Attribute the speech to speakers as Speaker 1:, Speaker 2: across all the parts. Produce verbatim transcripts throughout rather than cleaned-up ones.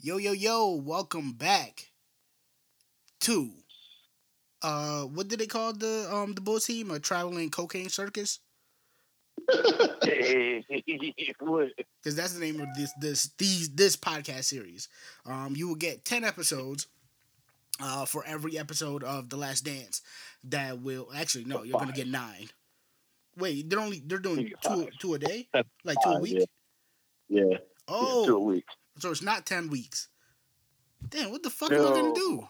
Speaker 1: Yo, yo, yo, welcome back to uh what did they call the um the Bulls team? A traveling cocaine circus?
Speaker 2: Hey, what?
Speaker 1: Because that's the name of this this these this podcast series. Um you will get ten episodes uh for every episode of The Last Dance. That will actually no, you're gonna
Speaker 2: Five.
Speaker 1: get nine. Wait, they're only they're doing
Speaker 2: Maybe
Speaker 1: two
Speaker 2: five.
Speaker 1: two a day?
Speaker 2: That's
Speaker 1: Like two a
Speaker 2: five, yeah.
Speaker 1: week?
Speaker 2: Yeah. Yeah, two a
Speaker 1: Oh,
Speaker 2: week.
Speaker 1: so it's not ten weeks. Damn, what the fuck am I gonna
Speaker 2: No.
Speaker 1: do?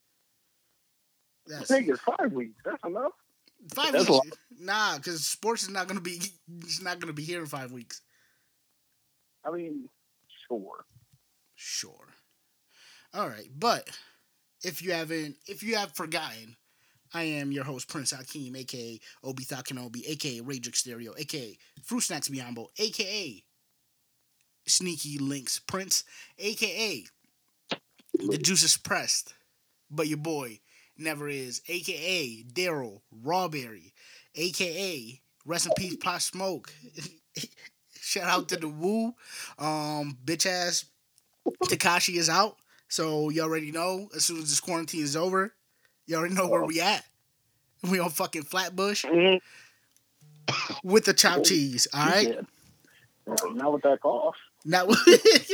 Speaker 2: I
Speaker 1: That's
Speaker 2: think it's five weeks. That's enough.
Speaker 1: five
Speaker 2: That's a
Speaker 1: weeks.
Speaker 2: lot.
Speaker 1: Nah, because sports is not gonna be. It's not gonna be here in five weeks.
Speaker 2: I mean, sure.
Speaker 1: Sure. All right, but if you haven't, if you have forgotten, I am your host Prince Hakeem, aka Obi Kenobi, aka Rage Stereo, aka Fruit Snacks Biombo, aka Sneaky Links Prince, aka The Juice is Pressed, but your boy never is, aka Daryl Rawberry, aka Rest in Peace Pop Smoke. Shout out to the Woo. Um, bitch ass Takashi is out. So you already know as soon as this quarantine is over, you already know where
Speaker 2: Oh.
Speaker 1: we at. We on fucking Flatbush
Speaker 2: Mhm.
Speaker 1: with the chopped
Speaker 2: Oh,
Speaker 1: cheese. All
Speaker 2: you
Speaker 1: right.
Speaker 2: can. Uh, Not with that cough.
Speaker 1: Not with,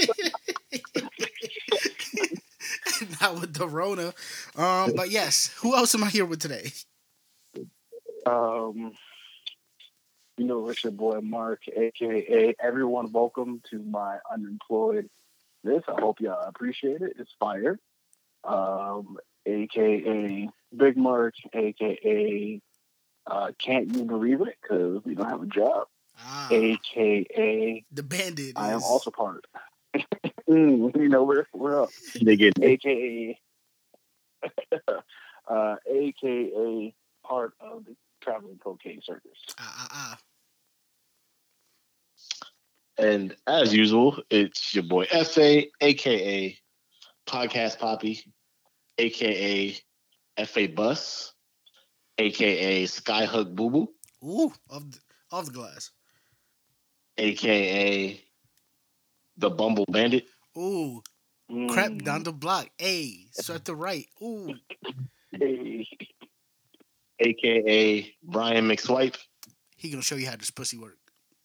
Speaker 1: not with the Rona. Um, but yes, who else am I here with today?
Speaker 2: Um, you know, it's your boy Mark, aka everyone. Welcome to my unemployed. This I hope y'all appreciate it. It's fire. Um, aka Big Mark, aka uh, Can't You Believe It? Because we don't have a job.
Speaker 1: Ah,
Speaker 2: A K A
Speaker 1: the bandit
Speaker 2: I am
Speaker 1: is
Speaker 2: also part. Mm, you know, we're we're up.
Speaker 3: They get
Speaker 2: A K A uh, A K A part of the traveling cocaine circus.
Speaker 1: ah ah ah.
Speaker 3: and as usual, it's your boy F A, aka Podcast Poppy, aka F A Bus, aka Skyhook Boo Boo,
Speaker 1: Ooh, off the, off the glass.
Speaker 3: aka the Bumble Bandit,
Speaker 1: Ooh, crept
Speaker 2: Mm.
Speaker 1: down the block. Hey, swept the right. Ooh,
Speaker 2: Hey.
Speaker 3: aka Brian McSwipe,
Speaker 1: he gonna show you how this pussy work.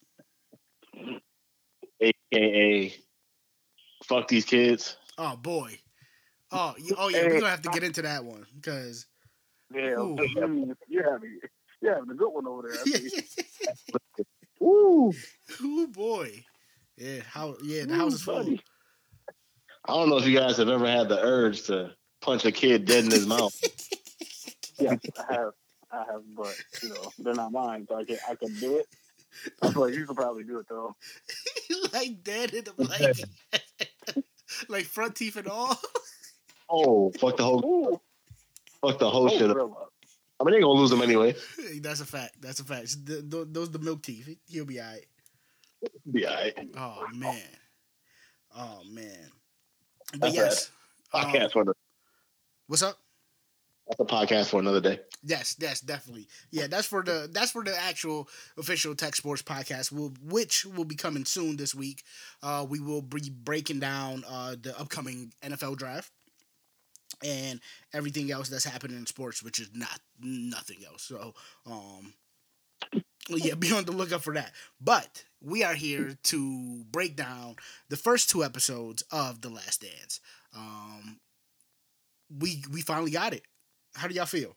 Speaker 3: aka Fuck These Kids.
Speaker 1: Oh boy. Oh, you, oh yeah,
Speaker 2: Hey,
Speaker 1: we're gonna have to get into that one because.
Speaker 2: yeah,
Speaker 1: Ooh.
Speaker 2: mm, you're having you're having a good one over there. I see.
Speaker 3: Woo!
Speaker 1: Ooh boy. Yeah, how? Yeah, the house
Speaker 2: Ooh,
Speaker 1: is full.
Speaker 2: buddy.
Speaker 3: I don't know if you guys have ever had the urge to punch a kid dead in his mouth.
Speaker 2: Yes, I have. I have, but you know they're not mine, so I can I can do it. I feel like you could probably do it though.
Speaker 1: Like dead in the like, like front teeth and all.
Speaker 3: Oh, fuck the whole,
Speaker 2: Ooh,
Speaker 3: fuck the whole
Speaker 2: oh,
Speaker 3: shit up.
Speaker 2: real up.
Speaker 3: I mean, they gonna lose them anyway.
Speaker 1: That's a fact. That's a fact. The- the- those the milk teeth. He'll be alright.
Speaker 3: Be alright.
Speaker 1: Oh man. Oh man. But
Speaker 3: That's
Speaker 1: yes. Um,
Speaker 3: Podcast for the,
Speaker 1: what's up?
Speaker 3: that's a podcast for another day.
Speaker 1: Yes, yes, definitely. Yeah, that's for the that's for the actual official Tech Sports podcast, will, which will be coming soon this week. Uh, we will be breaking down uh, the upcoming N F L draft and everything else that's happening in sports, which is not nothing else. So, um, yeah, be on the lookout for that. But we are here to break down the first two episodes of The Last Dance. Um, we we finally got it. How do y'all feel?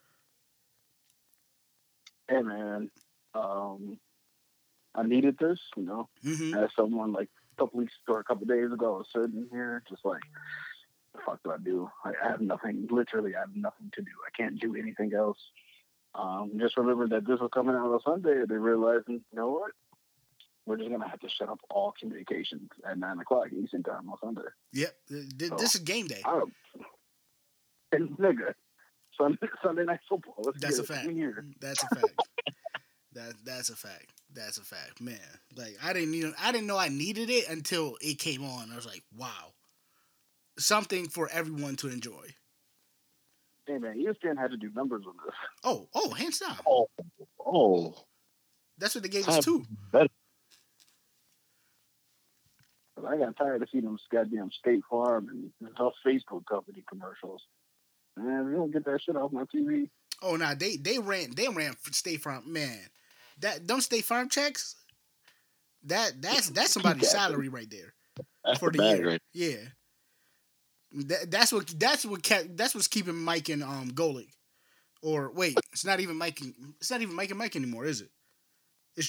Speaker 2: Hey man, um, I needed this. You know,
Speaker 1: Mm-hmm.
Speaker 2: as someone like a couple weeks or a couple days ago, I was sitting here just like, the fuck do I do? I have nothing. Literally, I have nothing to do. I can't do anything else. Um, just remember that this was coming out on Sunday, and they realized, you know what? We're just gonna have to shut up all communications at nine o'clock Eastern time on Sunday.
Speaker 1: Yep. Th- th- This is game day.
Speaker 2: I don't, and nigga, Sunday, Sunday night football. Let's
Speaker 1: That's a
Speaker 2: get it.
Speaker 1: fact.
Speaker 2: We here.
Speaker 1: That's a fact. That that's a fact. That's a fact, man. Like I didn't even I didn't know I needed it until it came on. I was like, wow, something for everyone to enjoy.
Speaker 2: Hey man, E S P N had to do numbers on this.
Speaker 1: Oh, oh, hands down.
Speaker 3: Oh, oh,
Speaker 1: That's what they gave us
Speaker 3: time
Speaker 1: too.
Speaker 3: better.
Speaker 2: I got tired of seeing them goddamn State Farm and Huff Facebook company commercials. Man, we don't get that shit off my T V.
Speaker 1: Oh nah, they they ran they ran State Farm, man. That them State Farm checks. That that's that's somebody's salary right there
Speaker 3: That's
Speaker 1: for
Speaker 3: the
Speaker 1: the
Speaker 3: bag,
Speaker 1: year.
Speaker 3: right?
Speaker 1: Yeah, that, that's what that's what kept, that's what's keeping Mike and um Golick. Or wait, it's not even Mike. And, it's not even Mike and Mike anymore, is it? It's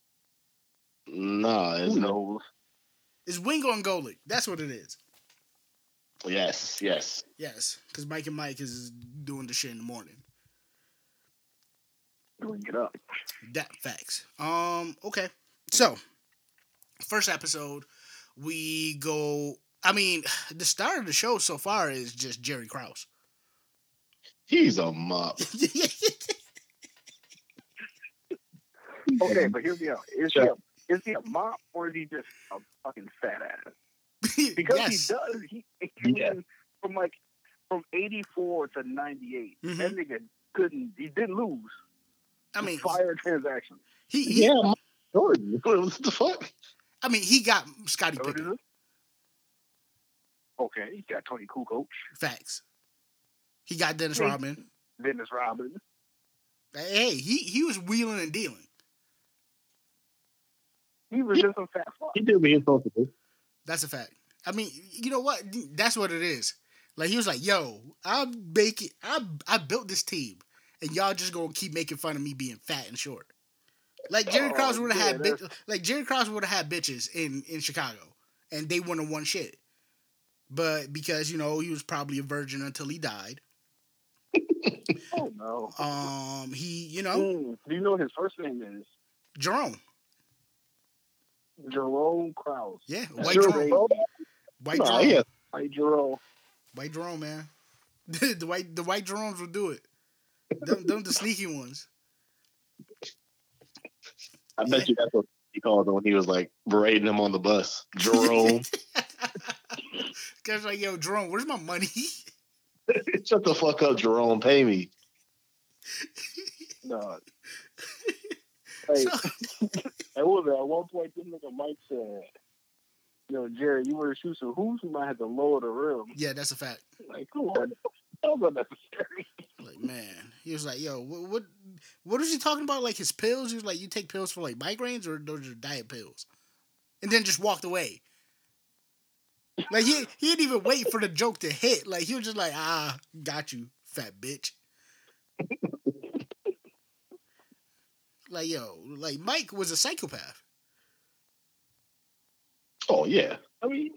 Speaker 3: No,
Speaker 2: Who
Speaker 3: isn't it?
Speaker 2: knows?
Speaker 1: it's Wingo and Golick. That's what it is.
Speaker 3: Yes, yes.
Speaker 1: Yes, because Mike and Mike is doing the shit in the morning.
Speaker 2: Doing it up.
Speaker 1: That facts. Um. Okay. So, first episode, we go. I mean, the start of the show so far is just Jerry Krause.
Speaker 3: He's a mop.
Speaker 2: Okay, but hear me out. Is he a, is he a mop or is he just a fucking fat ass? Because
Speaker 1: yes.
Speaker 2: he does. He, he
Speaker 3: Yeah.
Speaker 2: from like from eighty-four to ninety-eight.
Speaker 1: Mhm.
Speaker 2: That nigga couldn't. He didn't lose.
Speaker 1: I mean,
Speaker 2: fire transactions.
Speaker 1: he, he
Speaker 3: Yeah, Mike Jordan. What the fuck?
Speaker 1: I mean, he got Scottie
Speaker 2: What is
Speaker 1: Pippen.
Speaker 2: it? Okay, he got Tony Kukoc,
Speaker 1: Facts. He got Dennis
Speaker 2: Hey.
Speaker 1: Rodman.
Speaker 2: Dennis Rodman.
Speaker 1: Hey, he he was wheeling and dealing.
Speaker 2: He was just a fat fuck.
Speaker 3: He did what he was supposed to do.
Speaker 1: That's a fact. I mean, you know what? That's what it is. Like he was like, "Yo, I'm making, I I built this team, and y'all just gonna keep making fun of me being fat and short." Like Jerry
Speaker 2: Oh,
Speaker 1: Krause would have
Speaker 2: yeah,
Speaker 1: had, bitch, like Jerry Krause would have had bitches in in Chicago, and they wouldn't have won shit. But because you know he was probably a virgin until he died.
Speaker 2: Oh no.
Speaker 1: Um, he you know
Speaker 2: Mm, do you know what his first name is?
Speaker 1: Jerome,
Speaker 2: Jerome Krause.
Speaker 1: yeah,
Speaker 3: That's
Speaker 1: white
Speaker 3: true,
Speaker 1: Jerome,
Speaker 3: bro.
Speaker 1: white
Speaker 3: Nah,
Speaker 1: Jerome,
Speaker 3: yeah.
Speaker 2: Like Jerome.
Speaker 1: white Jerome, man. the white the white Jeromes will do it. Them, them the sneaky ones.
Speaker 3: I bet you that's what he called him when he was like berating him on the bus. Jerome.
Speaker 1: Cause like, yo, Jerome, where's my money?
Speaker 3: Shut the fuck up, Jerome. Pay me.
Speaker 2: No. Hey,
Speaker 1: So-
Speaker 2: at one at one point, this nigga Mike said, "Yo, Jerry, you wear shoes so who's you might have to lower the rim."
Speaker 1: Yeah, that's a fact.
Speaker 2: Like, come on, that was unnecessary.
Speaker 1: Like, man, he was like, yo, what, what, what was he talking about? Like his pills? He was like, you take pills for like migraines or those are diet pills? And then just walked away. Like he he didn't even wait for the joke to hit. Like he was just like, ah, got you, fat bitch. Like yo, like Mike was a psychopath.
Speaker 3: Oh yeah.
Speaker 2: I mean,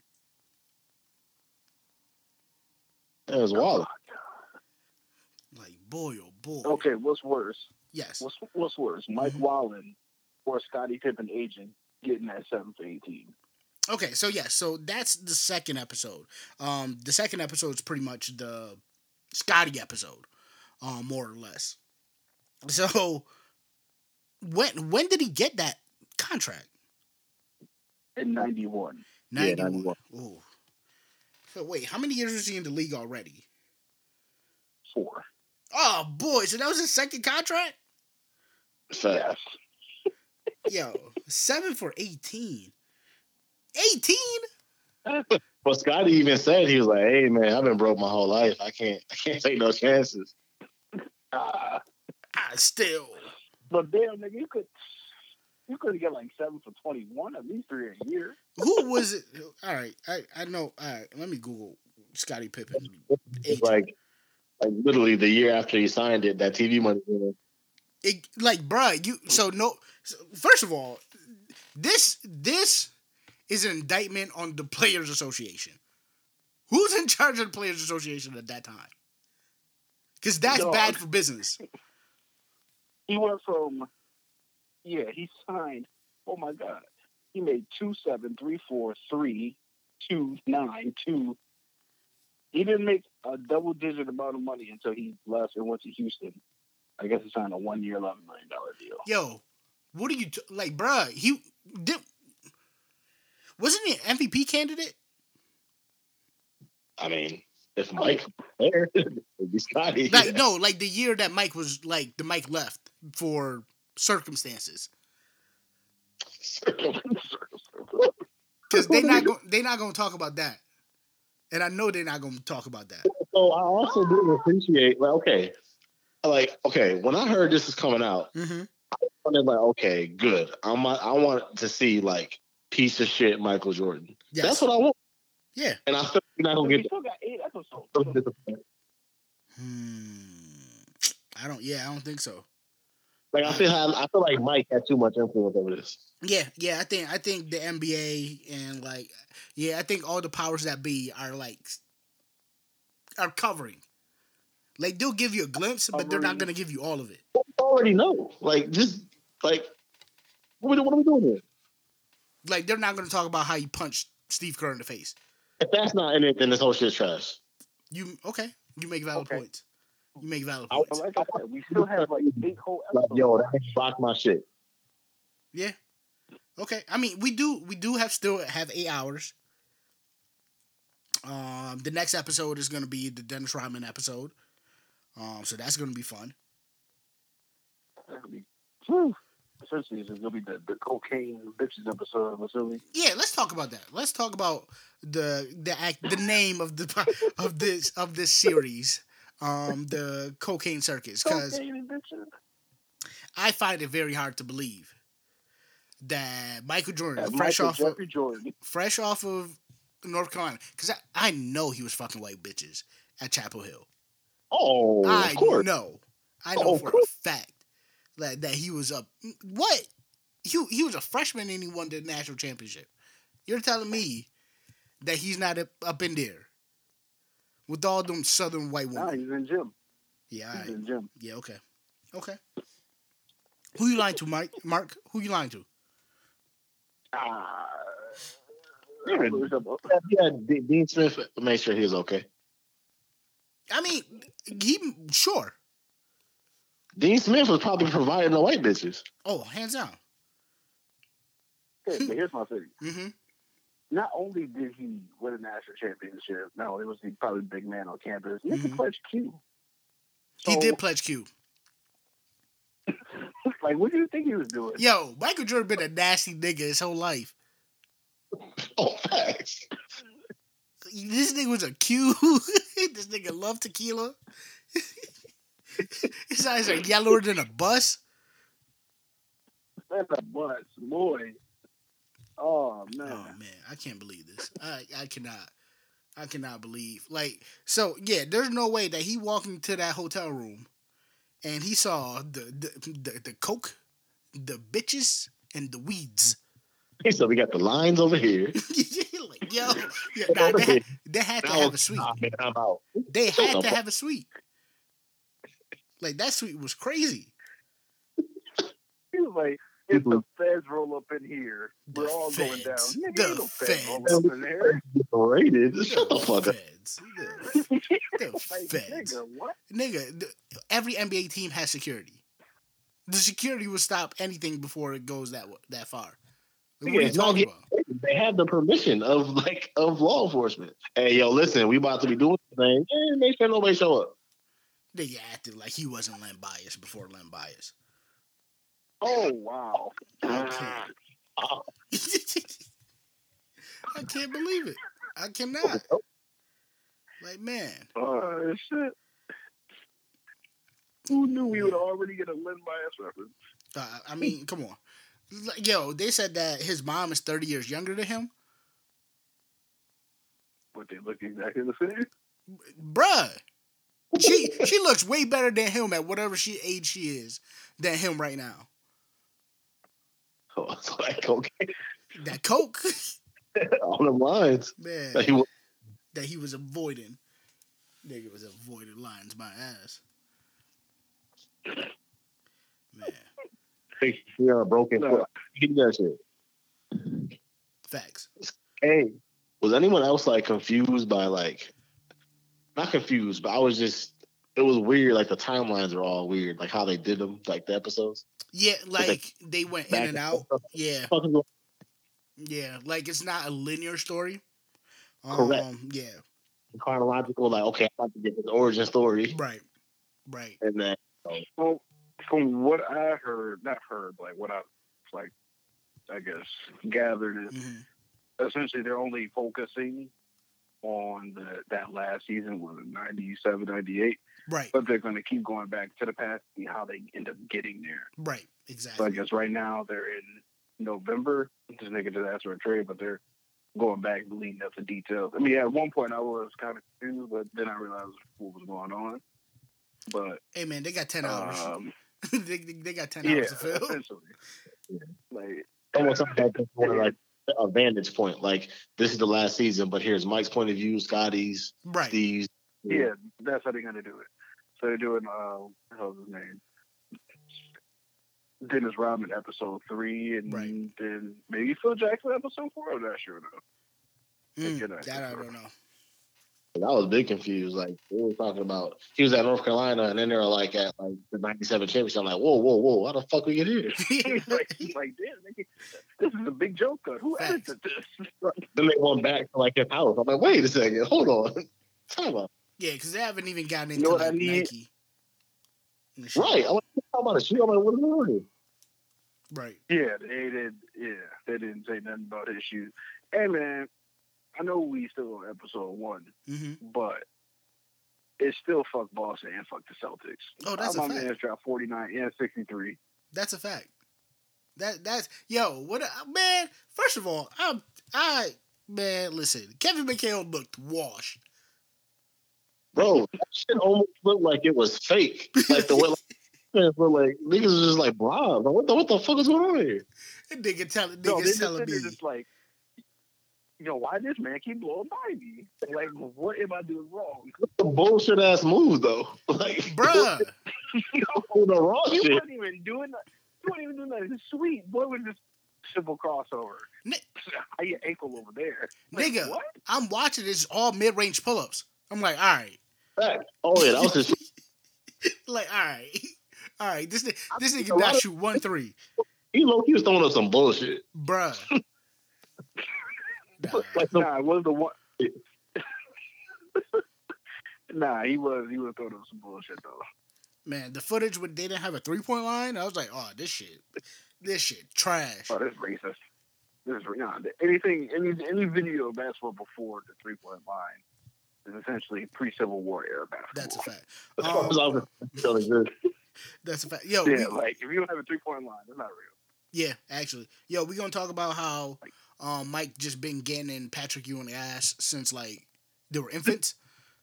Speaker 3: That was wild.
Speaker 1: Like boy, oh boy.
Speaker 2: okay, what's worse?
Speaker 1: Yes.
Speaker 2: What's what's worse, Mike
Speaker 1: Mhm.
Speaker 2: Wallen or Scottie Pippen agent getting that seven for eighteen?
Speaker 1: Okay, so yeah, so that's the second episode. Um, the second episode is pretty much the Scotty episode, um, more or less. So when when did he get that contract?
Speaker 2: In ninety-one.
Speaker 3: Yeah,
Speaker 1: ninety-one.
Speaker 3: ninety-one.
Speaker 1: Ooh. So wait, how many years was he in the league already?
Speaker 2: Four.
Speaker 1: Oh boy, so that was his second contract?
Speaker 3: Fact.
Speaker 2: Yes.
Speaker 1: Yo, seven for eighteen. eighteen?
Speaker 3: But Scotty even said he was like, "Hey man, I've been broke my whole life. I can't, I can't take no chances."
Speaker 2: Uh,
Speaker 1: Ah, still.
Speaker 2: but damn, nigga, you could you could get like seven for twenty-one, at least three a year.
Speaker 1: Who was it? All right, I, I know. All right, let me Google Scottie Pippen.
Speaker 3: It's
Speaker 1: Age.
Speaker 3: like, like literally the year after he signed it, that T V money. You know,
Speaker 1: It, like, bruh, you so no. So first of all, this this is an indictment on the Players Association. Who's in charge of the Players Association at that time? Because that's
Speaker 2: Dog.
Speaker 1: bad for business.
Speaker 2: He went from yeah, he signed. Oh my god, he made two seven, three four, three, two nine, two. He didn't make a double digit amount of money until he left and went to Houston. I guess he signed a one year, eleven million dollar deal.
Speaker 1: Yo, what are you t- like, bruh? He did. Wasn't he an M V P candidate?
Speaker 3: I mean, if Mike there, it'd be Scotty.
Speaker 1: Like, no, like the year that Mike was like the Mike left for circumstances. because they not go, they not gonna talk about that, and I know they're not gonna talk about that.
Speaker 3: So I also do appreciate, like, okay, like, okay, when I heard this is coming out,
Speaker 1: Mm-hmm.
Speaker 3: I was like, okay, good. I'm, I want to see like piece of shit Michael Jordan.
Speaker 1: Yes.
Speaker 3: That's what I want.
Speaker 1: Yeah.
Speaker 3: And I still not gonna
Speaker 2: We
Speaker 3: get.
Speaker 2: still got eight episodes.
Speaker 1: Hmm. I don't. Yeah, I don't think so.
Speaker 3: Like I feel, I feel like Mike had too much influence over this.
Speaker 1: Yeah, yeah. I think I think the N B A and like, yeah, I think all the powers that be are like are covering. Like they'll give you a glimpse, but they're not gonna give you all of it.
Speaker 3: I already know. Like just like what are we, what are we doing here?
Speaker 1: Like they're not gonna talk about how you punched Steve Kerr in the face.
Speaker 3: If that's not in it, then this whole shit's trash.
Speaker 1: You okay? You make valid
Speaker 2: Okay.
Speaker 1: points. You make valid
Speaker 2: I,
Speaker 1: points.
Speaker 2: like I said, we still have like eight whole
Speaker 3: Like,
Speaker 2: episodes.
Speaker 3: yo, that blocked my shit.
Speaker 1: Yeah. Okay. I mean, we do we do have still have eight hours. Um, the next episode is gonna be the Dennis Rodman episode. Um, so that's gonna be fun.
Speaker 2: That'll be, whew. Essentially, it's gonna be the, the cocaine bitches episode. I'm assuming.
Speaker 1: Yeah, let's talk about that. Let's talk about the the act, the name of the of this of this series, um, the Cocaine Circus, because
Speaker 2: Cocaine bitches.
Speaker 1: I find it very hard to believe that Michael Jordan,
Speaker 2: Yeah,
Speaker 1: fresh
Speaker 2: Michael
Speaker 1: off
Speaker 2: Jeffrey
Speaker 1: of,
Speaker 2: Jordan,
Speaker 1: fresh off of North Carolina, because I, I know he was fucking white bitches at Chapel Hill.
Speaker 3: Oh,
Speaker 1: I
Speaker 3: of course.
Speaker 1: know, I know
Speaker 3: Oh,
Speaker 1: for
Speaker 3: of course.
Speaker 1: a fact that that he was a what he he was a freshman and he won the national championship. You're telling me that he's not up, up in there with all them southern white women?
Speaker 2: nah, he's in gym.
Speaker 1: Yeah, all
Speaker 2: He's
Speaker 1: right.
Speaker 2: in gym.
Speaker 1: Yeah, okay, okay. Who you lying to, Mike? Mark, who you lying to?
Speaker 2: Ah,
Speaker 3: Yeah, yeah, D- Dean Smith made sure he was okay.
Speaker 1: I mean, he sure.
Speaker 3: Dean Smith was probably providing the white bitches.
Speaker 1: Oh, hands down.
Speaker 2: Okay, but here's my thing.
Speaker 1: Mm-hmm.
Speaker 2: Not only did he win a national championship, no, it was the probably big man on campus. He
Speaker 1: Mhm.
Speaker 2: pledged Q.
Speaker 1: He
Speaker 2: So,
Speaker 1: did pledge Q.
Speaker 2: Like, what do you think he was doing?
Speaker 1: Yo, Michael Jordan been a nasty nigga his whole life.
Speaker 3: Oh, facts.
Speaker 1: This nigga was a Q. This nigga loved tequila. His eyes are yellower than a bus.
Speaker 2: That's a bus, boy. Oh man.
Speaker 1: Oh man, I can't believe this. I I cannot. I cannot believe. Like, so yeah, there's no way that he walked into that hotel room and he saw the the the, the coke, the bitches, and the weeds.
Speaker 3: So we got the lines over here.
Speaker 1: Like, yo, yeah, nah, they, had, they had to
Speaker 3: Now,
Speaker 1: have a suite.
Speaker 3: nah, man, I'm out.
Speaker 1: They
Speaker 3: Shut
Speaker 1: had
Speaker 3: up.
Speaker 1: to have a suite. Like that suite was crazy.
Speaker 2: He was like, if the feds roll up in here, we're
Speaker 1: The
Speaker 2: all going down.
Speaker 1: feds.
Speaker 2: Nigga,
Speaker 1: The
Speaker 2: ain't no feds roll
Speaker 1: feds.
Speaker 2: up in there.
Speaker 3: Rated. Shut the
Speaker 1: The
Speaker 3: fuck up.
Speaker 1: feds. The, the
Speaker 2: Like,
Speaker 1: feds.
Speaker 2: nigga, what?
Speaker 1: Nigga, the, every N B A team has security. The security will stop anything before it goes that that far. Like, what are
Speaker 3: Yeah,
Speaker 1: you
Speaker 3: it's not
Speaker 1: talking
Speaker 3: getting-
Speaker 1: about?
Speaker 3: They have the permission of like of law enforcement. Hey, yo, listen, we about to be doing the thing. Eh, make sure nobody show up.
Speaker 1: They acted like he wasn't Len Bias before Len Bias.
Speaker 2: Oh wow.
Speaker 1: I can't. I can't believe it. I cannot. Like, man.
Speaker 2: Oh shit. Who knew we would already get a Len Bias reference?
Speaker 1: Uh, I mean, come on. Like, yo, they said that his mom is thirty years younger than him.
Speaker 2: But they look exactly the same.
Speaker 1: Bruh. She she looks way better than him at whatever she age she is than him right now.
Speaker 3: So it's like, okay,
Speaker 1: That coke,
Speaker 3: on the lines.
Speaker 1: man,
Speaker 3: Like, he was-
Speaker 1: that he was avoiding. Nigga was avoiding lines my ass. Man,
Speaker 3: we are a broken
Speaker 2: No.
Speaker 3: foot. Give me that shit.
Speaker 1: facts.
Speaker 3: Hey, was anyone else like confused by like, not confused, but I was just, it was weird. Like the timelines are all weird, like how they did them, like the episodes.
Speaker 1: Yeah, like they went in
Speaker 3: Back
Speaker 1: and
Speaker 3: and
Speaker 1: out.
Speaker 3: forth.
Speaker 1: Yeah,
Speaker 3: Fucking go-
Speaker 1: yeah. Like it's not a linear story.
Speaker 3: Correct.
Speaker 1: Um, yeah,
Speaker 3: chronological, like, okay, I'm about to get this origin story,
Speaker 1: right, right.
Speaker 3: and then
Speaker 2: Well, from what I heard, not heard, like what I like, I guess gathered is
Speaker 1: Mhm.
Speaker 2: essentially they're only focusing on the that last season was ninety-seven, ninety-eight.
Speaker 1: Right.
Speaker 2: But they're going to keep going back to the past and see how they end up getting there.
Speaker 1: Right.
Speaker 2: So
Speaker 1: Exactly.
Speaker 2: I guess right now they're in November. This nigga just asked for a trade, but they're going back leading up to details. I mean, at one point I was kind of confused, but then I realized what was going on. But
Speaker 1: Hey man, they got ten hours.
Speaker 2: um,
Speaker 1: they, they they got ten
Speaker 2: yeah,
Speaker 1: hours to fill.
Speaker 2: essentially, like
Speaker 3: Almost like that point, like a vantage point. Like this is the last season, but here's Mike's point of view, Scotty's,
Speaker 1: Right.
Speaker 3: Steve's.
Speaker 2: yeah, that's how they're going to do it. So they're doing uh, what the hell's his name? Dennis Rodman episode three, and
Speaker 1: Right.
Speaker 2: then maybe Phil Jackson episode four. I'm not sure though.
Speaker 1: Mm,
Speaker 2: Get that
Speaker 1: that I
Speaker 2: for
Speaker 1: don't know.
Speaker 3: I was big confused. Like they were talking about, he was at North Carolina, and then they were like at like the ninety-seven championship. I'm like, whoa, whoa, whoa, how the fuck we get here?
Speaker 2: he's like, he's like, damn, nigga, this is a big joke cut. Who
Speaker 1: Facts.
Speaker 2: edited this?
Speaker 3: Then they went back to like his house. I'm like, wait a second, hold on, time out.
Speaker 1: Yeah, because they haven't even gotten
Speaker 2: You
Speaker 1: into
Speaker 2: know what I
Speaker 1: like
Speaker 2: need?
Speaker 1: Nike. and shit.
Speaker 3: Right, I'm like, talking about a shoe. I'm like, what are we doing?
Speaker 1: Right.
Speaker 2: Yeah, they did. Yeah, they didn't say nothing about his shoes. Hey man, I know we still on episode one,
Speaker 1: Mm-hmm.
Speaker 2: but it's still fuck Boston and fuck the Celtics.
Speaker 1: Oh, that's a
Speaker 2: my
Speaker 1: fact.
Speaker 2: man's dropped forty-nine and sixty-three.
Speaker 1: That's a fact. That that's yo. What a, man? First of all, I'm I man. Listen, Kevin McHale looked washed.
Speaker 3: Bro, that shit almost looked like it was fake. Like the way, like, like niggas was just like, blah, what the what the fuck is going on here?
Speaker 1: That nigga telling
Speaker 2: No, they
Speaker 1: niggas
Speaker 2: just
Speaker 1: telling
Speaker 2: said
Speaker 1: me,
Speaker 2: they're just like, yo, why this man keep blowing by me? Like, what am I doing wrong?
Speaker 3: The bullshit ass move though. Like,
Speaker 1: bruh.
Speaker 2: Yo,
Speaker 3: the wrong
Speaker 2: you
Speaker 3: shit.
Speaker 2: weren't even doing that. You weren't even doing that. It's sweet. Boy, was just simple crossover.
Speaker 1: Ni-
Speaker 2: How your ankle over there?
Speaker 1: Nigga.
Speaker 2: What?
Speaker 1: I'm watching this all mid range pull ups. I'm like, all right,
Speaker 3: Fact. Oh yeah, that was his.
Speaker 1: like all right, all right. This ni- this
Speaker 3: A
Speaker 1: nigga
Speaker 3: lot
Speaker 1: not
Speaker 3: of-
Speaker 1: shoot one three,
Speaker 3: He low, he was throwing up some bullshit.
Speaker 1: bruh. Nah.
Speaker 3: Like the,
Speaker 2: Nah, it was the one. Nah, he was he was throwing up some bullshit though.
Speaker 1: Man, the footage when they didn't have a three point line, I was like, oh, this shit, this shit trash.
Speaker 2: Oh, this is racist. This is nah, anything any any video of basketball before the three point line is essentially pre Civil War era basketball.
Speaker 1: That's a fact.
Speaker 3: as far as I
Speaker 1: Um,
Speaker 3: was feeling good.
Speaker 1: that's a fact. Yo,
Speaker 2: Yeah,
Speaker 1: we-
Speaker 2: like if you don't have a three point line, it's not real.
Speaker 1: yeah, actually, yo, we gonna talk about how um, Mike just been getting in Patrick Ewing ass since like they were infants.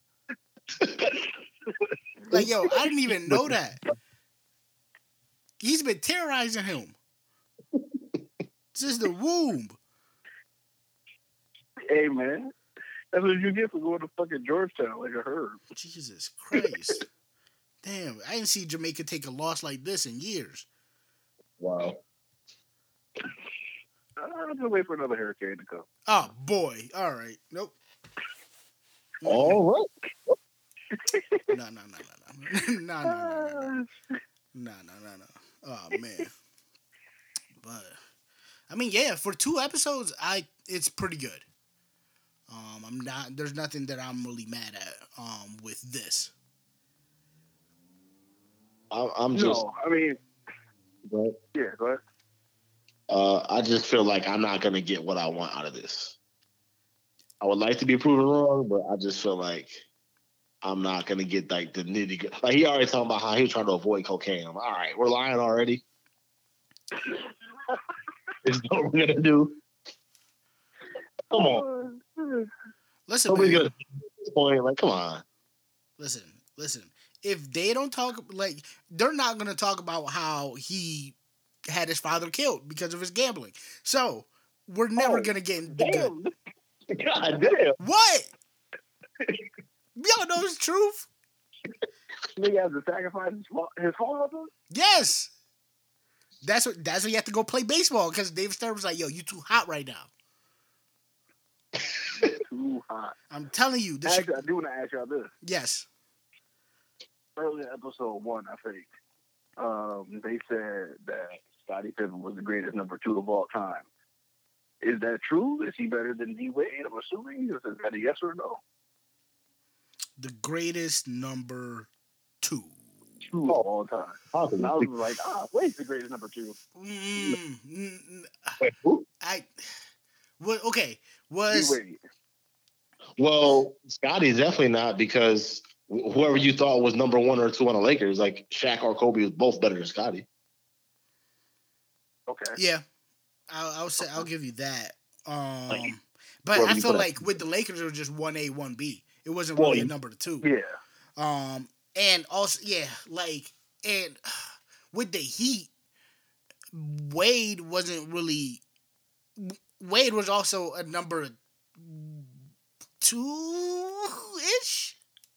Speaker 1: Like, yo, I didn't even know that. He's been terrorizing him since the womb.
Speaker 2: Hey man, that's what you get for going to fucking Georgetown like a herb.
Speaker 1: Jesus Christ. Damn, I didn't see Jamaica take a loss like this in years.
Speaker 3: Wow.
Speaker 2: I'm gonna wait for another hurricane to come.
Speaker 1: Oh, boy. All right. Nope.
Speaker 3: All right.
Speaker 1: No, no, no, no, no. No, no, no, no. No, no, no, no. Oh, man. But, I mean, yeah, for two episodes, I it's pretty good. Um, I'm not, there's nothing that I'm really mad at um, with this.
Speaker 3: I, I'm just.
Speaker 2: No, I mean,
Speaker 3: Right.
Speaker 2: yeah, go ahead.
Speaker 3: Uh, I just feel like I'm not gonna get what I want out of this. I would like to be proven wrong, but I just feel like I'm not gonna get like the nitty gritty. Like he already talking about how he was trying to avoid cocaine. I'm like, all right, we're lying already. It's what we're gonna do. Come on,
Speaker 1: Listen,
Speaker 3: nobody's
Speaker 1: man,
Speaker 3: gonna at this point. Like, come on.
Speaker 1: listen, listen. If they don't talk, like, they're not going to talk about how he had his father killed because of his gambling. So, we're never
Speaker 2: Oh,
Speaker 1: going to get the good.
Speaker 2: Damn.
Speaker 3: God damn.
Speaker 1: What? Y'all know the truth?
Speaker 2: Nigga has to sacrifice his, fa- his father?
Speaker 1: Yes. That's what. That's what you have to go play baseball because David Stern was like, "Yo, you too hot right now."
Speaker 2: Too hot.
Speaker 1: I'm telling you, this.
Speaker 2: Actually, I do want to ask y'all this.
Speaker 1: Yes.
Speaker 2: Early in episode one, I think, um, they said that Scottie Pippen was the greatest number two of all time. Is that true? Is he better than D Wade? I'm assuming. Is that a yes or no?
Speaker 1: The greatest number two.
Speaker 2: Two of all time.
Speaker 3: How
Speaker 2: And I was like, ah, Wade's the greatest number two.
Speaker 1: Mm, mm,
Speaker 3: Wait, who?
Speaker 1: I. What? Okay,
Speaker 2: D
Speaker 1: was
Speaker 2: Wade.
Speaker 3: Well, Scotty's definitely not because wh- whoever you thought was number one or two on the Lakers, like Shaq or Kobe, was both better than Scotty.
Speaker 2: Okay.
Speaker 1: yeah. I'll, I'll say I'll
Speaker 2: Okay.
Speaker 1: give you that.
Speaker 3: Like
Speaker 1: Um, but
Speaker 3: whoever
Speaker 1: I
Speaker 3: you
Speaker 1: feel
Speaker 3: put at.
Speaker 1: like with the Lakers, it was just one A, one B. It wasn't
Speaker 3: Well,
Speaker 1: really a
Speaker 3: you-
Speaker 1: number two.
Speaker 2: Yeah.
Speaker 1: Um, and also, yeah, like, and with the Heat, Wade wasn't really. Wade was also a number two ish.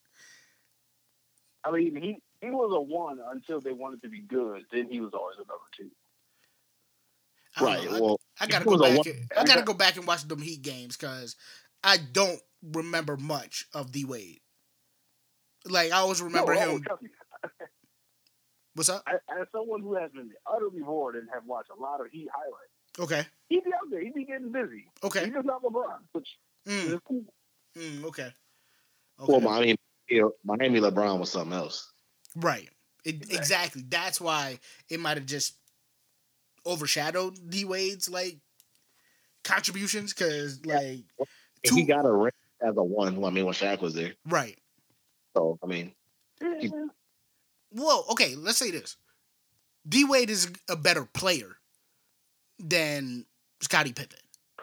Speaker 2: I mean, he he was a one until they wanted to be good. Then he was always a number two.
Speaker 3: Right. Well,
Speaker 1: I, I gotta
Speaker 3: he
Speaker 1: go
Speaker 3: was a
Speaker 1: back.
Speaker 3: one-
Speaker 1: And, I gotta go back and watch them Heat games because I don't remember much of D Wade. Like I always remember
Speaker 2: no, oh,
Speaker 1: him.
Speaker 2: trust me.
Speaker 1: What's up?
Speaker 2: I, as someone who has been utterly bored and have watched a lot of Heat highlights,
Speaker 1: Okay.
Speaker 2: he'd be out there. He'd be getting busy.
Speaker 1: Okay.
Speaker 2: He's just not LeBron, which
Speaker 1: Mm,
Speaker 2: is cool.
Speaker 1: mm, okay. Okay.
Speaker 3: well, Miami, you know, Miami LeBron was something else.
Speaker 1: Right. It,
Speaker 2: Exactly.
Speaker 1: exactly. That's why it might have just overshadowed D Wade's like contributions because like
Speaker 3: And he
Speaker 1: two
Speaker 3: got a ring as a one. I mean, when Shaq was there.
Speaker 1: right.
Speaker 3: So I mean,
Speaker 2: Yeah.
Speaker 1: Well, okay. Let's say this: D Wade is a better player than Scottie Pippen.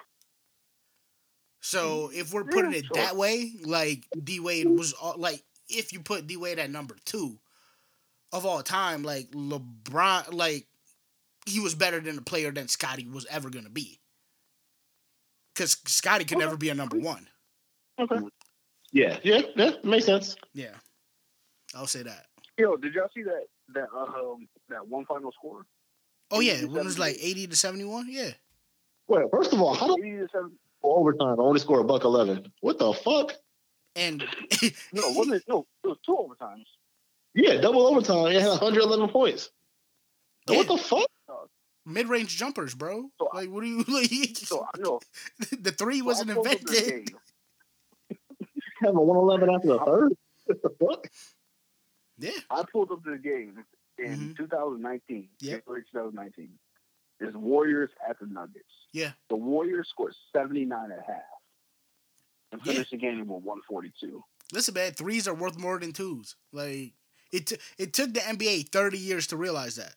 Speaker 1: So if we're putting
Speaker 2: Yeah,
Speaker 1: it
Speaker 2: sure.
Speaker 1: that way, like D Wade was all, like if you put D Wade at number two of all time, like LeBron, like he was better than a player than Scottie was ever gonna be. Because Scottie could
Speaker 2: Okay.
Speaker 1: never be a number one.
Speaker 2: Okay.
Speaker 3: yeah, yeah, yeah, makes sense.
Speaker 1: Yeah, I'll say that.
Speaker 2: Yo, did y'all see that that um that one final score?
Speaker 1: Oh yeah,
Speaker 2: eighty to
Speaker 1: when it was like
Speaker 2: seventy-eight.
Speaker 1: eighty to seventy-one. Yeah,
Speaker 3: Well, first of all, how do
Speaker 2: Eighty to seven.
Speaker 3: overtime only score a buck eleven? What the fuck?
Speaker 1: and
Speaker 2: No, wasn't it? No, it was two overtimes.
Speaker 3: Yeah, double overtime. It had one hundred eleven points.
Speaker 1: Yeah.
Speaker 3: What the fuck?
Speaker 1: mid-range jumpers, bro.
Speaker 2: So-
Speaker 1: Like, what do you like?
Speaker 2: So I know.
Speaker 1: The three
Speaker 2: So
Speaker 1: wasn't
Speaker 2: I pulled up this
Speaker 1: invented.
Speaker 2: game.
Speaker 3: Have a one eleven after the third? What the fuck?
Speaker 1: Yeah,
Speaker 2: I pulled up this game in
Speaker 1: Mhm.
Speaker 2: twenty nineteen.
Speaker 1: Yep.
Speaker 2: January twenty nineteen. It's Warriors at the Nuggets.
Speaker 1: yeah.
Speaker 2: The Warriors scored seventy-nine at half and
Speaker 1: Yeah.
Speaker 2: finished the game with one forty-two.
Speaker 1: Listen, man, threes are worth more than twos. Like it, t- it took the N B A thirty years to realize that.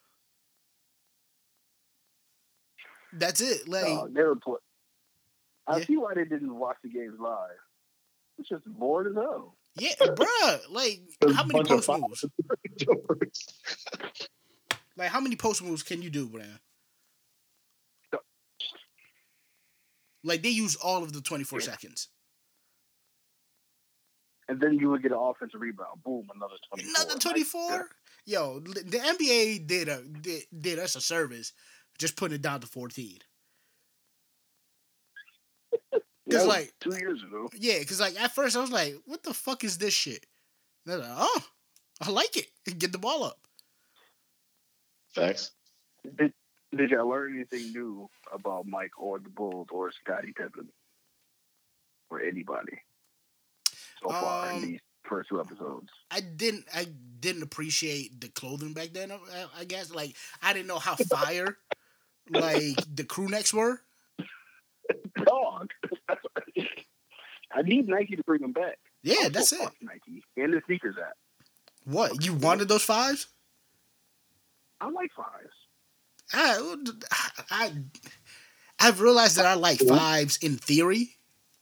Speaker 1: That's it. Like,
Speaker 2: Uh, they were put. I
Speaker 1: Yeah.
Speaker 2: see why they didn't watch the games live. It's just bored as hell.
Speaker 1: yeah, bruh. Like,
Speaker 3: There's
Speaker 1: how
Speaker 3: a
Speaker 1: many
Speaker 3: bunch of
Speaker 1: post
Speaker 3: five.
Speaker 1: moves?
Speaker 3: Jumpers.
Speaker 1: Like, how many post moves can you do, man? Like, they use all of the twenty-four
Speaker 2: Yeah.
Speaker 1: seconds.
Speaker 2: And then you would get an offensive rebound. Boom, another twenty-four.
Speaker 1: Another
Speaker 2: Like,
Speaker 1: twenty-four. Yo, the N B A did a did, did us a service, just putting it down to fourteen.
Speaker 2: that
Speaker 1: Cause
Speaker 2: was
Speaker 1: like,
Speaker 2: two years ago.
Speaker 1: yeah, cause like at first I was like, "What the fuck is this shit?" And I was like, "Oh, I like it. Get the ball up."
Speaker 3: Facts.
Speaker 2: Did, did y'all learn anything new about Mike or the Bulls or Scottie Pippen or anybody so far
Speaker 1: Um,
Speaker 2: in these first two episodes?
Speaker 1: I didn't I didn't appreciate the clothing back then. I, I guess like I didn't know how fire like the crew necks were.
Speaker 2: Dog. I need Nike to bring them back.
Speaker 1: Yeah,
Speaker 2: Also,
Speaker 1: that's it.
Speaker 2: fuck Nike and the sneakers app.
Speaker 1: What you wanted those fives?
Speaker 2: I like fives.
Speaker 1: I I I've realized that I like fives in theory.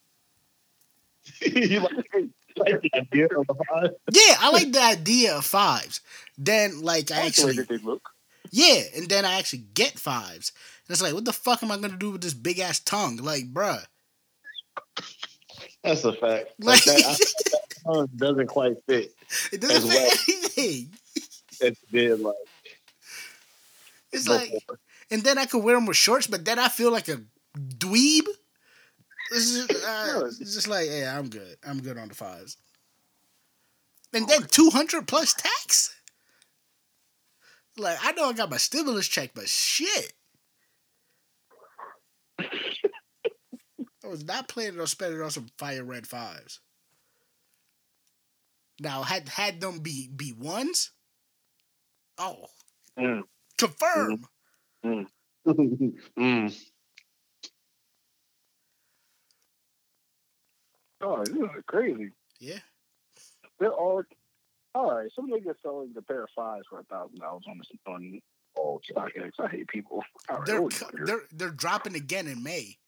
Speaker 3: You like, like the idea of the five?
Speaker 1: Yeah, I like the idea of fives. Then like I
Speaker 2: I like the way
Speaker 1: actually
Speaker 2: that they look.
Speaker 1: yeah, and then I actually get fives. And it's like, what the fuck am I gonna do with this big ass tongue? Like, bruh.
Speaker 3: That's a fact.
Speaker 1: Like,
Speaker 3: Like that, I, that tongue doesn't quite fit.
Speaker 1: it doesn't
Speaker 3: as
Speaker 1: fit
Speaker 3: well.
Speaker 1: anything.
Speaker 3: It did like.
Speaker 1: It's
Speaker 3: go
Speaker 1: like,
Speaker 3: for it.
Speaker 1: and then I could wear them with shorts, but then I feel like a dweeb. It's just, uh, it's just like, yeah, I'm good. I'm good on the fives. And then two hundred plus tax. Like, I know I got my stimulus check, but shit. I was not planning on spending on some fire red fives. Now, had had them be be ones. Oh,
Speaker 2: Mm.
Speaker 1: confirm.
Speaker 3: mm.
Speaker 2: Oh, this is crazy.
Speaker 1: Yeah.
Speaker 2: They're all all right. Some niggas selling the pair of fives for a thousand dollars on this on oh StockX. I hate people. All right,
Speaker 1: They're
Speaker 2: what we doing here?
Speaker 1: they're they're dropping again in May.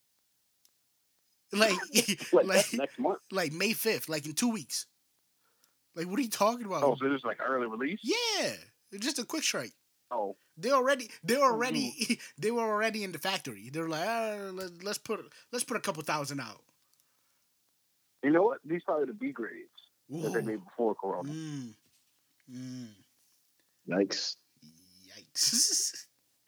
Speaker 1: Like
Speaker 2: like
Speaker 1: like
Speaker 2: that's next month.
Speaker 1: like May fifth, like in two weeks. Like what are you talking about?
Speaker 2: Oh, so this is like early release?
Speaker 1: Yeah. Just a quick strike.
Speaker 2: Oh.
Speaker 1: They already they were already they were already in the factory. They were like, ah, let, let's put let's put a couple thousand out.
Speaker 2: You know what? These probably the B grades
Speaker 1: Ooh.
Speaker 2: that they made before Corona.
Speaker 1: Mm. Mm.
Speaker 3: Yikes.
Speaker 1: Yikes.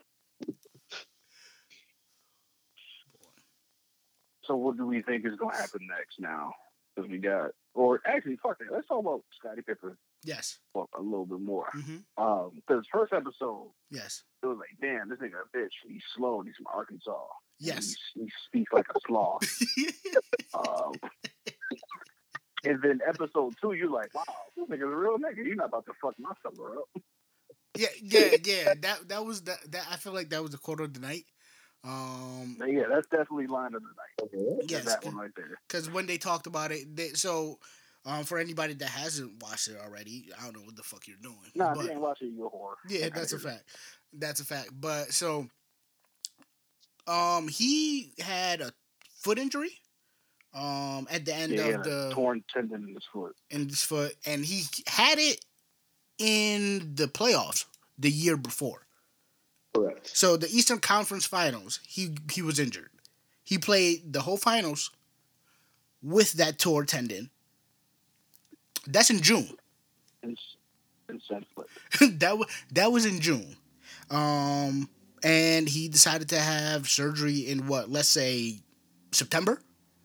Speaker 2: So what do we think is going to happen next now? Because we got, or actually, fuck it. Let's talk about Scottie Pippen.
Speaker 1: Yes.
Speaker 2: Well, a little bit more.
Speaker 1: Mm-hmm.
Speaker 2: Um, because first episode,
Speaker 1: yes,
Speaker 2: it was like, damn, this nigga a bitch. He's slow. And he's from Arkansas.
Speaker 1: Yes.
Speaker 2: He, he speaks like a sloth. um, and then episode two, you're like, wow, this nigga's a real nigga. You're not about to fuck my fella up.
Speaker 1: Yeah, yeah, yeah. That that was that. That I feel like that was the quarter of the night. Um,
Speaker 2: but yeah, that's definitely line of the night.
Speaker 3: Okay.
Speaker 1: Yes,
Speaker 2: that one right there.
Speaker 1: Because when they talked about it, they, so um, for anybody that hasn't watched it already, I don't know what the fuck you're doing.
Speaker 2: Nah,
Speaker 1: but,
Speaker 2: if you ain't watching, you're a whore.
Speaker 1: Yeah, that's a fact. That's a fact. But so, um, he had a foot injury. Um, at the end
Speaker 2: yeah,
Speaker 1: of the
Speaker 2: torn tendon in his foot.
Speaker 1: In his foot, and he had it in the playoffs the year before.
Speaker 3: Correct.
Speaker 1: So the Eastern Conference Finals, he he was injured. He played the whole finals with that torn tendon. That's in June. that was that was in June, um, and he decided to have surgery in what? Let's say September.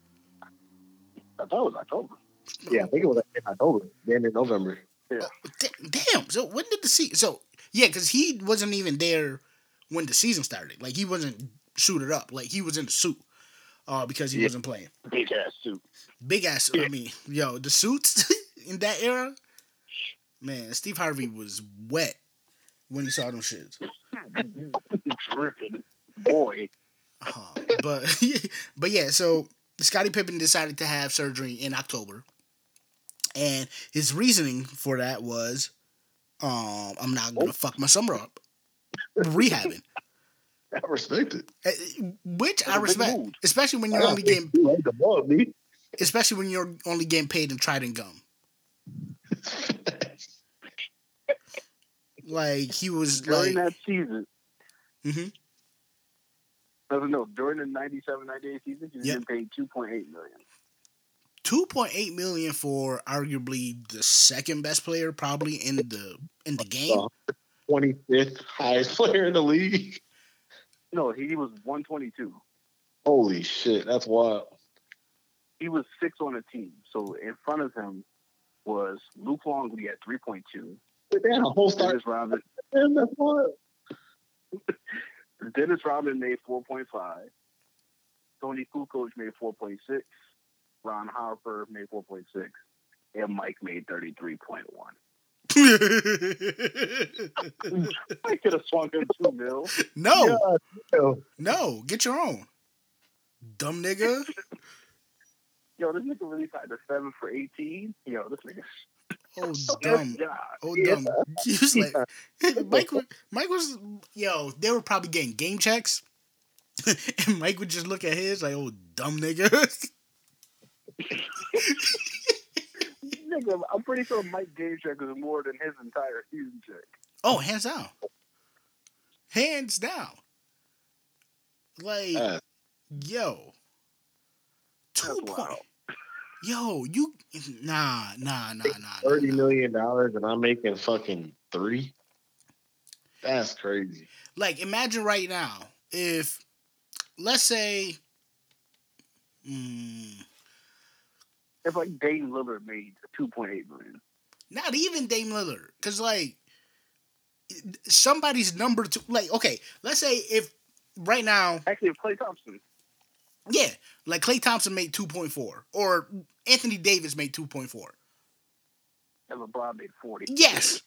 Speaker 2: I thought it was October.
Speaker 3: Yeah, I think it was like October. Then in November.
Speaker 2: Yeah.
Speaker 1: Oh, damn. So when did the season? So yeah, because he wasn't even there when the season started. Like he wasn't suited up. Like he was in the suit. Uh, because he yeah. wasn't playing.
Speaker 2: Big ass suit.
Speaker 1: Big ass. Yeah. I mean, yo, the suits in that era. Man, Steve Harvey was wet when he saw them shits.
Speaker 2: Dripping, boy.
Speaker 1: Uh, but but yeah, so Scottie Pippen decided to have surgery in October, and his reasoning for that was, um, I'm not gonna oh. fuck my summer up, rehabbing.
Speaker 3: I respect it.
Speaker 1: Which That's I respect, especially when you're only getting, especially when you're only getting paid in Trident gum. Like he was
Speaker 2: during
Speaker 1: like,
Speaker 2: that season.
Speaker 1: Mm-hmm.
Speaker 2: I don't know. During the ninety-seven ninety-eight season, he was yep. getting paid two point eight million.
Speaker 1: Two point eight million for arguably the second best player, probably in the in the game.
Speaker 3: Twenty fifth highest player in the league.
Speaker 2: No, he was one twenty two.
Speaker 3: Holy shit, that's wild.
Speaker 2: He was six on the team, so in front of him was Luke Longley at three point two.
Speaker 3: Damn, a whole start.
Speaker 2: Dennis Rodman.
Speaker 3: Damn, that's wild.
Speaker 2: Dennis Rodman made four point five. Tony Kukoc made four point six. Ron Harper made four point six. And Mike made thirty-three point one. I could have swung him two mil.
Speaker 1: No. Yeah, no, get your own. Dumb nigga.
Speaker 2: Yo, this nigga really tried to seven for eighteen. Yo, this nigga.
Speaker 1: Oh, dumb. Oh, dumb. He was like, Mike, Mike was, yo, they were probably getting game checks. And Mike would just look at his like, oh, dumb nigga.
Speaker 2: Nigga, I'm pretty sure Mike's game check was more than his entire season check.
Speaker 1: Oh, hands down. Hands down. Like, uh, yo. Two point. Yo, you nah nah nah nah.
Speaker 3: Thirty nah, million dollars and I'm making fucking three. That's crazy.
Speaker 1: Like, imagine right now if, let's say, mm,
Speaker 2: if like Dame Lillard made two point eight million.
Speaker 1: Not even Dame Lillard, because like somebody's number two. Like, okay, let's say if right now,
Speaker 2: actually, if Klay Thompson.
Speaker 1: Yeah, like Klay Thompson made two point four, or Anthony Davis made two point four.
Speaker 2: And LeBron made forty.
Speaker 1: Yes.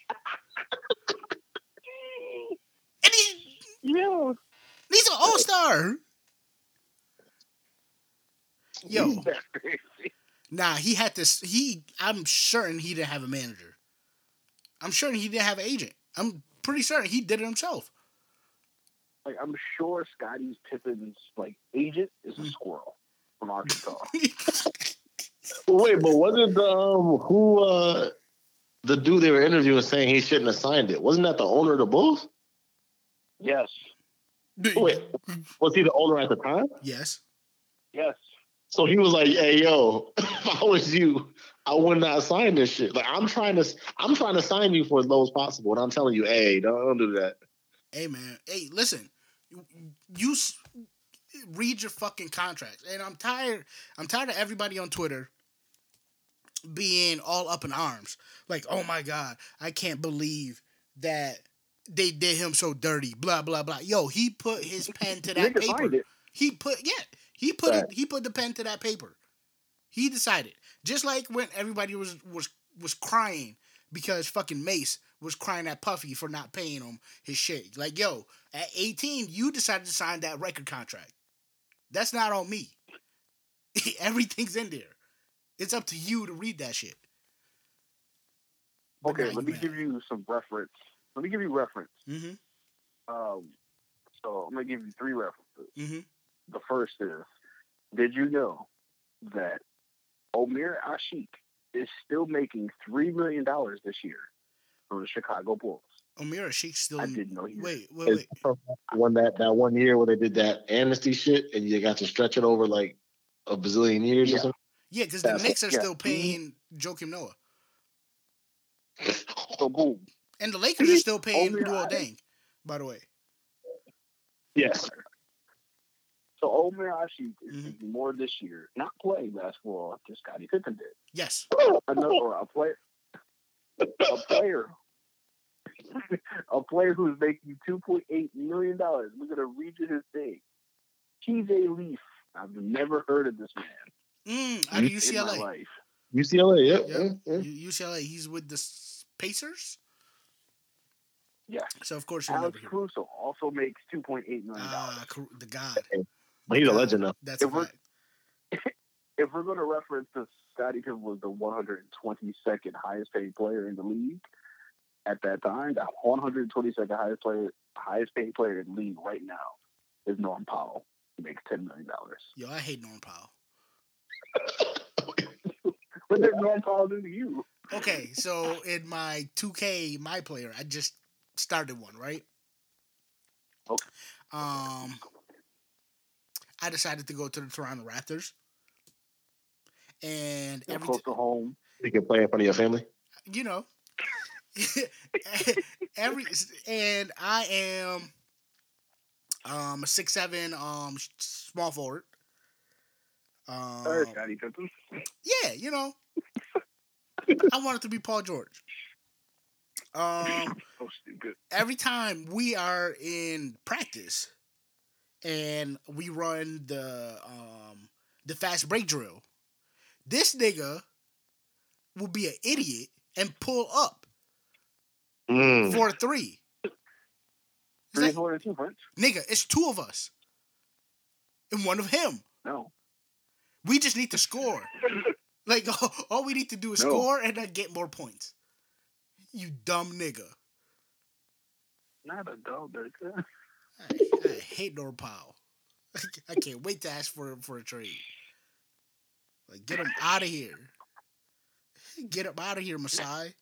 Speaker 1: And he's,
Speaker 2: yeah.
Speaker 1: he's an all-star. Yo. Nah, he had this. He, I'm certain he didn't have a manager. I'm certain he didn't have an agent. I'm pretty certain he did it himself.
Speaker 2: Like, I'm sure Scottie Pippen's like agent is a
Speaker 1: Mm.
Speaker 2: squirrel from Arkansas.
Speaker 3: Wait, but wasn't the um who uh the dude they were interviewing saying he shouldn't have signed it? Wasn't that the owner of the Bulls?
Speaker 2: Yes.
Speaker 3: Wait, was he the owner at the time?
Speaker 1: Yes.
Speaker 2: Yes.
Speaker 3: So he was like, "Hey, yo, if I was you, I would not sign this shit. Like, I'm trying to, I'm trying to sign you for as low as possible, and I'm telling you, hey, don't, don't do that."
Speaker 1: Hey man, hey, listen, you, you s- read your fucking contracts, and I'm tired. I'm tired of everybody on Twitter being all up in arms, like, oh my god, I can't believe that they did him so dirty. Blah blah blah. Yo, he put his pen to that
Speaker 2: Nigga
Speaker 1: paper.
Speaker 2: signed it.
Speaker 1: He put yeah, he put
Speaker 3: Right.
Speaker 1: it. He put the pen to that paper. He decided, just like when everybody was was was crying because fucking Mace was crying at Puffy for not paying him his shit. Like, yo, at eighteen, you decided to sign that record contract. That's not on me. Everything's in there. It's up to you to read that shit. But
Speaker 2: Okay,
Speaker 1: nah,
Speaker 2: let
Speaker 1: you
Speaker 2: me
Speaker 1: mad.
Speaker 2: give you some reference. Let me give you reference.
Speaker 1: Mm-hmm.
Speaker 2: Um, so I'm gonna give you three references.
Speaker 1: Mm-hmm.
Speaker 2: The first is, did you know that Omer Ashik is still making three million dollars this year from the Chicago Bulls?
Speaker 1: Omira Sheik still.
Speaker 2: I didn't know he was.
Speaker 1: Wait, wait, wait.
Speaker 3: When that that one year where they did that amnesty shit, and you got to stretch it over like a bazillion years
Speaker 2: Yeah.
Speaker 3: or something.
Speaker 1: Yeah, because the
Speaker 3: That's-
Speaker 1: Knicks are
Speaker 2: yeah.
Speaker 1: still paying Joakim Noah,
Speaker 2: So boom.
Speaker 1: and the Lakers are still paying
Speaker 2: Omer
Speaker 1: Luol
Speaker 2: Ashik.
Speaker 1: Deng. By the way.
Speaker 3: Yes.
Speaker 2: So Omer Ashik is
Speaker 1: Mhm.
Speaker 2: making more this year, not playing basketball, like Scottie Pippen did.
Speaker 1: Yes.
Speaker 2: Another or a player, a player, a player who's making two point eight million dollars. We're gonna read you his name. T J Leaf. I've never heard of this man
Speaker 1: Mm, out of
Speaker 2: in
Speaker 1: U C L
Speaker 2: my
Speaker 1: A.
Speaker 2: life.
Speaker 3: U C L A, yeah.
Speaker 1: Yep.
Speaker 3: yeah, yeah.
Speaker 1: U- UCLA. He's with the S- Pacers.
Speaker 2: Yeah.
Speaker 1: So of course you'll
Speaker 2: Alex
Speaker 1: never hear.
Speaker 2: Caruso also makes two point eight million dollars.
Speaker 1: Ah, Car- the God.
Speaker 3: But he's a
Speaker 1: God.
Speaker 3: legend now.
Speaker 1: That's a
Speaker 2: If we're-
Speaker 1: fact.
Speaker 2: If we're gonna reference this, Scottie Pippen was the one hundred twenty-second highest paid player in the league at that time. The one hundred twenty-second highest player, highest paid player in the league right now is Norm Powell. He makes ten million dollars.
Speaker 1: Yo, I hate Norm Powell.
Speaker 2: What did Norm Powell do to you?
Speaker 1: Okay, so in my two K My Player, I just started one, right?
Speaker 2: Okay.
Speaker 1: Um, I decided to go to the Toronto Raptors, and
Speaker 2: You're
Speaker 1: every
Speaker 2: close
Speaker 1: t-
Speaker 2: to home.
Speaker 3: You can play in front of your family.
Speaker 1: you know, every and I am um a six seven um small forward. Um,
Speaker 2: Sorry, Scottie Pippen.
Speaker 1: yeah, you know, I wanted to be Paul George. Um,
Speaker 2: So stupid.
Speaker 1: every time we are in practice and we run the um the fast break drill, this nigga will be an idiot and pull up
Speaker 3: Mm.
Speaker 1: for a three. He's
Speaker 2: Three
Speaker 1: like,
Speaker 2: four and two French?
Speaker 1: nigga, it's two of us and one of him.
Speaker 2: No.
Speaker 1: We just need to score. Like, all we need to do is
Speaker 2: No.
Speaker 1: score and then get more points. You dumb nigga.
Speaker 2: Not a dog, nigga.
Speaker 1: I, I hate Norm Powell. I can't wait to ask for for a trade. Like, get him out of here. Get him out of here, Masai.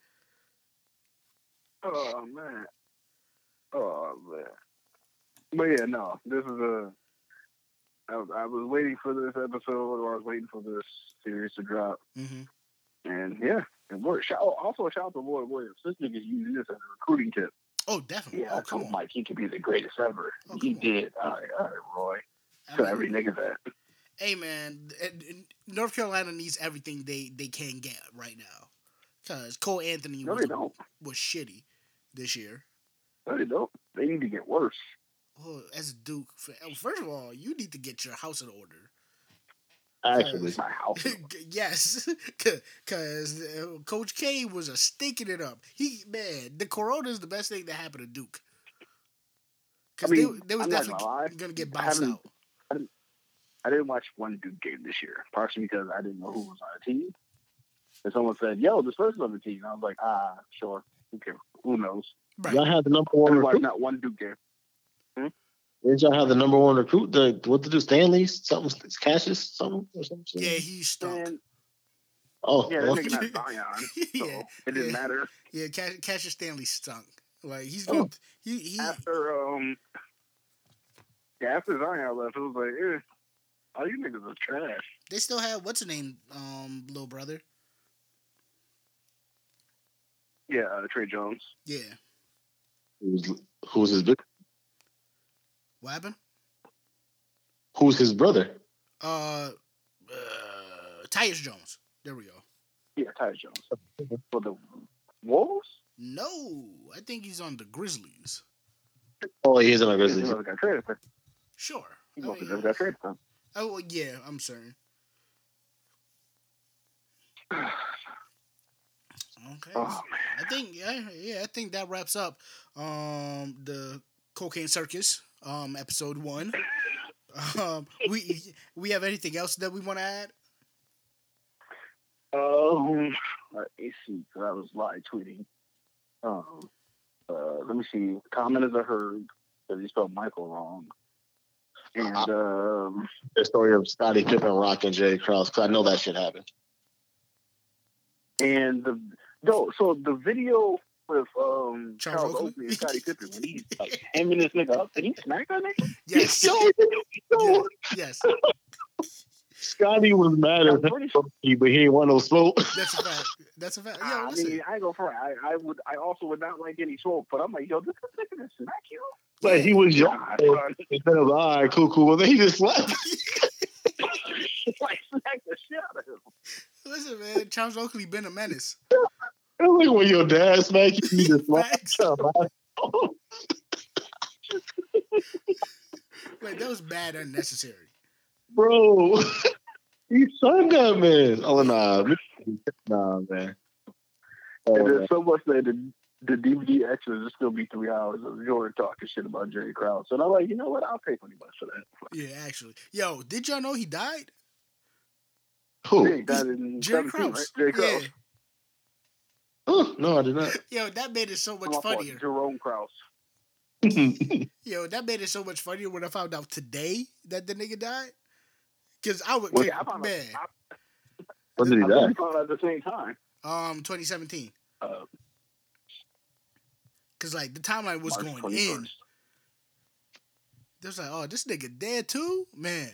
Speaker 2: Oh man. Oh man. But yeah, no. This is a. I, I was waiting for this episode, or I was waiting for this series to drop,
Speaker 1: Mm-hmm.
Speaker 2: and yeah, it worked. Shout, also, a shout out to Lloyd Williams. This nigga's using this as a recruiting tip.
Speaker 1: Oh, definitely.
Speaker 2: Yeah,
Speaker 1: Oh,
Speaker 2: I
Speaker 1: come
Speaker 2: told
Speaker 1: on.
Speaker 2: Mike he could be the greatest ever.
Speaker 1: Oh,
Speaker 2: he
Speaker 1: come on.
Speaker 2: did. All right, all right, Roy.
Speaker 1: I
Speaker 2: Tell
Speaker 1: mean,
Speaker 2: every nigga that.
Speaker 1: hey, man, and- and North Carolina needs everything they, they can get right now. Because Cole Anthony
Speaker 2: No,
Speaker 1: was,
Speaker 2: they don't.
Speaker 1: was shitty this year.
Speaker 2: No, they don't. They need to get worse.
Speaker 1: Well, as a Duke, f- first of all, you need to get your house in order.
Speaker 3: Actually,
Speaker 2: My house.
Speaker 1: Yes, because Coach K was a stinking it up. He man, the Corona is the best thing that happened to Duke. Because
Speaker 2: I mean,
Speaker 1: they, they was
Speaker 2: I'm not
Speaker 1: definitely
Speaker 2: gonna lie.
Speaker 1: gonna get
Speaker 2: I
Speaker 1: bounced
Speaker 2: haven't-
Speaker 1: out.
Speaker 2: I didn't watch one Duke game this year, partially because I didn't know who was on the team. And someone said, "Yo, this person's on the team." I was like, "Ah, sure. Who cares? Who knows?"
Speaker 1: Right.
Speaker 3: Y'all have the number
Speaker 2: I
Speaker 3: one
Speaker 2: didn't watch
Speaker 3: recruit.
Speaker 2: not one Duke game. Hmm?
Speaker 3: Did y'all have the number one recruit? The what to do? Stanley? Something? Cassius? Something or something?
Speaker 1: Yeah, he stunk.
Speaker 2: And
Speaker 3: Oh,
Speaker 2: yeah,
Speaker 3: well,
Speaker 2: that nigga not Zion, so
Speaker 1: yeah,
Speaker 2: it didn't
Speaker 1: yeah.
Speaker 2: matter.
Speaker 1: Yeah, Cash, Cassius Stanley stunk. Like he's
Speaker 3: Oh.
Speaker 1: going. He he.
Speaker 2: After um, yeah, after Zion left, it was like, eh, all you niggas are trash.
Speaker 1: They still have what's the name, um, little brother.
Speaker 2: Yeah, uh, Trey Jones.
Speaker 1: Yeah.
Speaker 3: who's who's his big?
Speaker 1: What happened?
Speaker 3: Who's his brother?
Speaker 1: Uh, uh, Tyus Jones. There we go.
Speaker 2: Yeah, Tyus Jones. For the Wolves?
Speaker 1: No, I think he's on the Grizzlies.
Speaker 3: Oh, he is on a
Speaker 2: He
Speaker 3: Grizzlies.
Speaker 2: must have got traded for.
Speaker 1: Sure.
Speaker 2: He
Speaker 1: I
Speaker 2: must have
Speaker 1: mean,
Speaker 2: just got traded for.
Speaker 1: oh well, yeah, I'm certain. Okay.
Speaker 2: Oh,
Speaker 1: so I think yeah, yeah, I think that wraps up um the Cocaine Circus um episode one. Um, we we have anything else that we want to add?
Speaker 2: Um, let me see, because I was live tweeting. Um, uh, let me see. Comment is a heard because he spelled Michael wrong. And um,
Speaker 3: The story of Scottie Pippen rocking Jerry Krause, because I know that shit happened.
Speaker 2: and the no, so the video with um
Speaker 1: Charles
Speaker 2: Charles,
Speaker 1: Oakley?
Speaker 2: Oakley and Scottie Pippen when he's like hemming this nigga up, did he smack that nigga?
Speaker 1: Yes.
Speaker 3: Yo, yo,
Speaker 1: Yes.
Speaker 3: Scotty was mad
Speaker 2: I'm
Speaker 3: at him,
Speaker 2: pretty sure.
Speaker 3: but he ain't want no smoke.
Speaker 1: That's a fact. That's a fact. Yo,
Speaker 2: I
Speaker 1: listen.
Speaker 2: mean, I ain't go for it. I, I would. I also would not like any smoke, but I'm like, yo, this nigga gonna smack you?
Speaker 3: Like he was young.
Speaker 2: Nah,
Speaker 3: So
Speaker 2: son.
Speaker 3: instead of all right, cool, cool. And then he just left.
Speaker 2: like smack the shit out of him.
Speaker 1: Listen, man. Charles Oakley been a menace.
Speaker 3: It's like when your dad smack you, you just left.
Speaker 1: Facts. Like that was bad, unnecessary.
Speaker 3: Bro, he son that man. Oh nah, nah, man. Oh,
Speaker 2: And
Speaker 3: man.
Speaker 2: there's so much that the, the D V D extras is still be three hours of Jordan talking shit about Jerry Krause. And I'm like, you know what? I'll pay twenty bucks for that.
Speaker 1: Yeah, actually. Yo, did y'all know he died?
Speaker 3: Who?
Speaker 2: Yeah, he died in
Speaker 1: Jerry
Speaker 2: seventeen,
Speaker 1: Krause.
Speaker 2: right? Jerry Krause.
Speaker 1: Yeah.
Speaker 3: Oh, no, I did not.
Speaker 1: Yo, that made it so much
Speaker 2: My fault,
Speaker 1: funnier.
Speaker 2: Jerome Krause.
Speaker 1: Yo, that made it so much funnier when I found out today that the nigga died. Cause I would,
Speaker 2: Well, yeah, I found
Speaker 1: man,
Speaker 2: out.
Speaker 3: When did he
Speaker 2: I, I
Speaker 3: die?
Speaker 2: think we found out at the same time.
Speaker 1: um, twenty seventeen.
Speaker 2: Uh,
Speaker 1: Cause like the timeline was
Speaker 2: March
Speaker 1: going in.
Speaker 2: twenty-first.
Speaker 1: They was like, oh, this nigga dead too, man.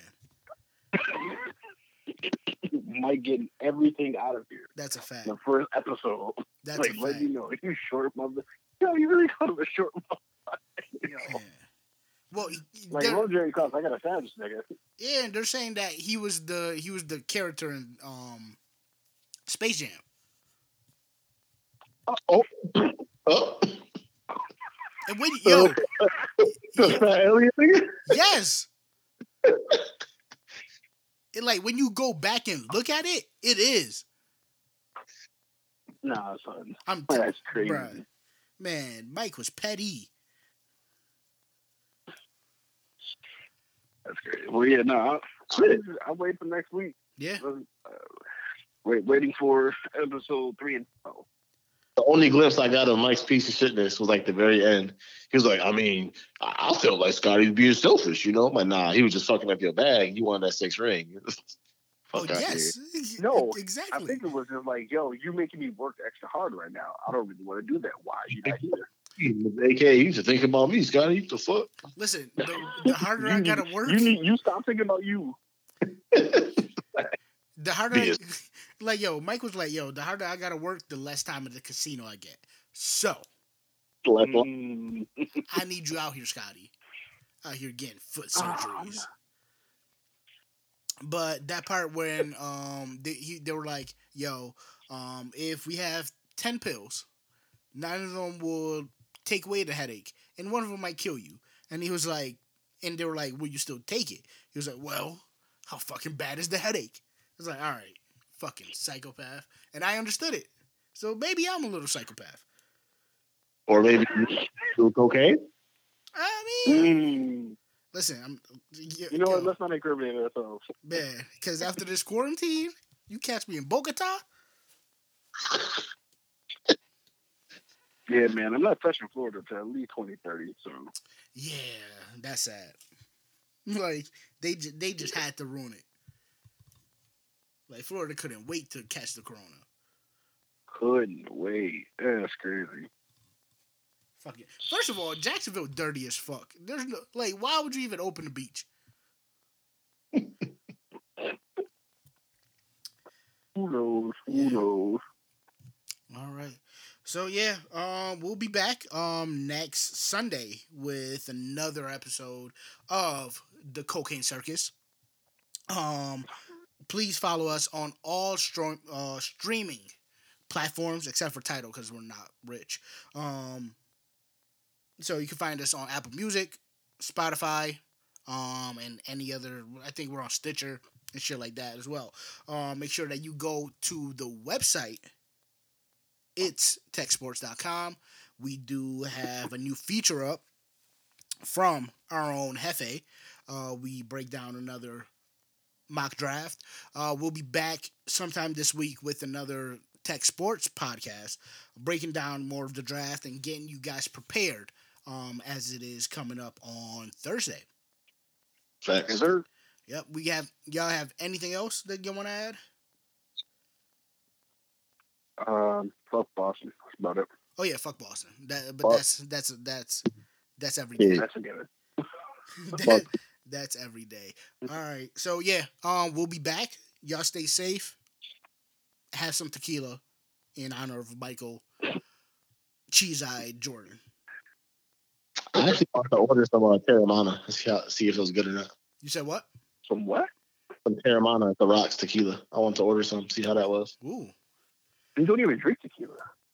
Speaker 2: Mike getting everything out of here.
Speaker 1: That's a fact.
Speaker 2: The first episode,
Speaker 1: That's
Speaker 2: like
Speaker 1: a
Speaker 2: let
Speaker 1: fact.
Speaker 2: you know you short mother. Yo, you really called him a short mother. Yo.
Speaker 1: Yeah. Well, he- he-
Speaker 2: Like,
Speaker 1: they're-
Speaker 2: well, Jerry Krause, I gotta savage this nigga.
Speaker 1: yeah, and they're saying that he was the he was the character in um Space Jam.
Speaker 3: Oh, oh.
Speaker 1: And when yo,
Speaker 3: The fat alien nigga?
Speaker 1: yes. It like when you go back and look at it, it is.
Speaker 2: Nah, son.
Speaker 1: I'm t-
Speaker 2: That's crazy.
Speaker 1: bruh. Man, Mike was petty.
Speaker 2: That's crazy. Well, yeah, no, I, I wait for next week.
Speaker 1: Yeah.
Speaker 2: Uh, wait, waiting for episode three and oh.
Speaker 3: The only glimpse I got of Mike's piece of shitness was like the very end. He was like, I mean, I I felt like Scotty's being selfish, you know? I'm like, nah, he was just fucking up your bag. You wanted that six ring.
Speaker 1: Oh
Speaker 3: Fuck out
Speaker 1: yes.
Speaker 2: No,
Speaker 1: exactly.
Speaker 2: I think it was just like, yo, you making me work extra hard right now. I don't really want to do that. Why are you not here?
Speaker 3: here. A K A, you should think about me, Scotty. What the fuck?
Speaker 1: Listen, the, the harder I
Speaker 2: You
Speaker 1: gotta
Speaker 2: need-
Speaker 1: work,
Speaker 2: You need you stop thinking about you.
Speaker 1: the harder I,
Speaker 3: Yes.
Speaker 1: like yo, Mike was like, yo, the harder I gotta work, the less time at the casino I get. So
Speaker 3: Left one.
Speaker 2: Mm.
Speaker 1: I need you out here, Scotty. Out here getting foot
Speaker 2: Ah,
Speaker 1: surgeries. But that part when um they he, they were like, yo, um if we have ten pills, nine of them will take away the headache, and one of them might kill you. And he was like, and they were like, will you still take it? He was like, well, how fucking bad is the headache? I was like, all right, fucking psychopath. And I understood it. So maybe I'm a little psychopath.
Speaker 3: Or maybe you do cocaine?
Speaker 1: I mean,
Speaker 2: Mm.
Speaker 1: Listen, I'm. You,
Speaker 2: You know what?
Speaker 1: yo,
Speaker 2: Let's not incriminate ourselves.
Speaker 1: man, because after this quarantine, you catch me in Bogota.
Speaker 2: Yeah, man. I'm not touching Florida till at least twenty thirty. So
Speaker 1: Yeah, that's sad. Like they ju- they just had to ruin it. Like Florida couldn't wait to catch the corona.
Speaker 2: couldn't wait. That's crazy.
Speaker 1: Fuck it. First of all, Jacksonville dirty as fuck. There's no like, why would you even open the beach?
Speaker 2: Who knows? Who
Speaker 1: Yeah.
Speaker 2: knows?
Speaker 1: All right. So yeah, um, we'll be back um next Sunday with another episode of the Cocaine Circus. Um, please follow us on all stro- uh, streaming platforms except for Tidal because we're not rich. Um, so you can find us on Apple Music, Spotify, um, and any other. I think we're on Stitcher and shit like that as well. Um, make sure that you go to the website. It's tech sports dot com. We do have a new feature up from our own Hefe. Uh, we break down another mock draft. Uh, we'll be back sometime this week with another Tech Sports podcast, breaking down more of the draft and getting you guys prepared um, as it is coming up on Thursday.
Speaker 3: Facts.
Speaker 2: Yes, sir.
Speaker 1: Yep. We have y'all have anything else that you want to add?
Speaker 2: Um, fuck Boston. That's about it.
Speaker 1: Oh yeah, fuck Boston. That, but
Speaker 3: Fuck.
Speaker 1: that's that's that's that's every day.
Speaker 3: Yeah.
Speaker 2: That's a given.
Speaker 1: that, that's every day. All right. So yeah, um, we'll be back. Y'all stay safe. Have some tequila in honor of Michael Cheese-Eyed Jordan.
Speaker 3: I actually want to order some uh, Terramana. See, how, see if it was good or not.
Speaker 1: You said what?
Speaker 2: From what?
Speaker 3: Some Terramana at the Rocks tequila. I want to order some. See how that was.
Speaker 1: Ooh.
Speaker 2: You don't even drink tequila.